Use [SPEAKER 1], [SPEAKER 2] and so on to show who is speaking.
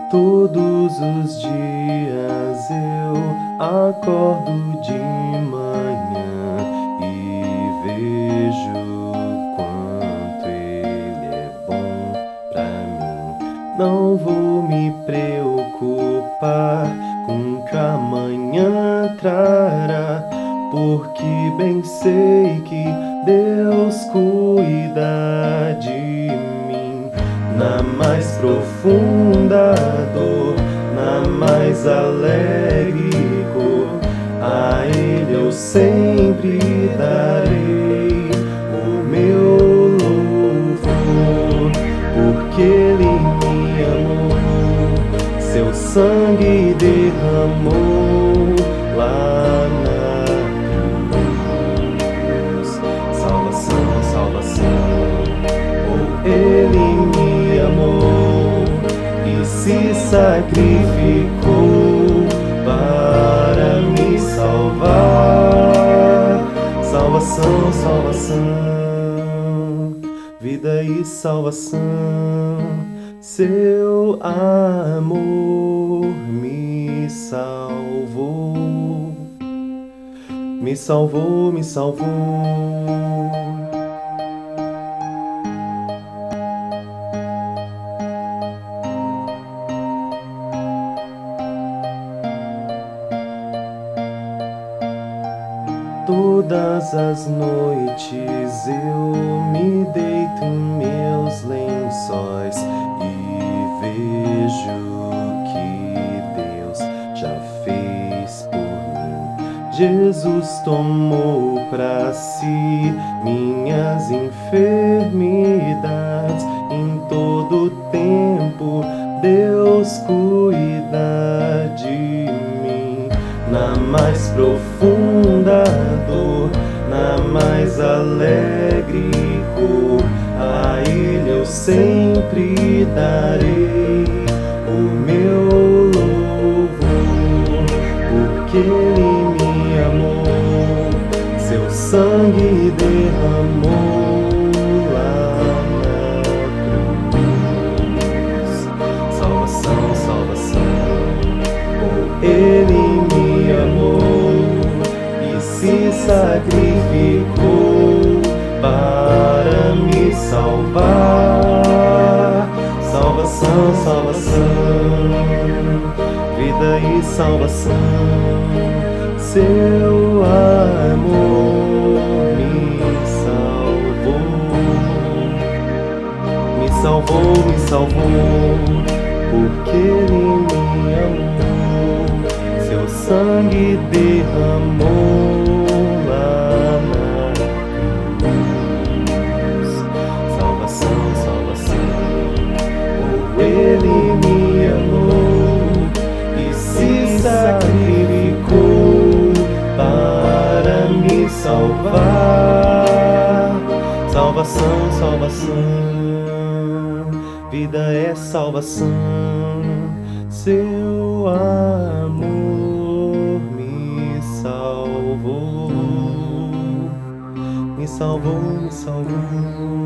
[SPEAKER 1] Todos os dias eu acordo de manhã e vejo quanto Ele é bom pra mim. Não vou me preocupar com o que amanhã trará, porque bem sei que Deus cuida de mim. Na mais profunda dor, na mais alegre cor, a Ele eu sempre darei o meu louvor, porque Ele me amou, seu sangue derramou lá na cruz. Salvação, salvação, oh, Ele me amou e se sacrificou para me salvar. Salvação, salvação, vida e salvação, seu amor me salvou, me salvou, me salvou. Todas as noites eu me deito em meus lençóis e vejo que Deus já fez por mim. Jesus tomou pra si minhas enfermidades. Em todo tempo Deus cuida de mim. Na mais profunda dor, na mais alegre cor, a Ele eu sempre darei o meu louvor, porque Ele me amou, seu sangue derramou lá na cruz. Salvação, salvação, oh, Ele me amou e se sacrificou para me salvar. Salvação, salvação, vida e salvação, seu amor me salvou, me salvou, me salvou, porque Ele me amou, seu sangue derramou lá na cruz. Salvação, salvação, oh, Ele me amou e se sacrificou para me salvar. Salvação, salvação, vida é salvação, seu amor me salvou, me salvou, me salvou.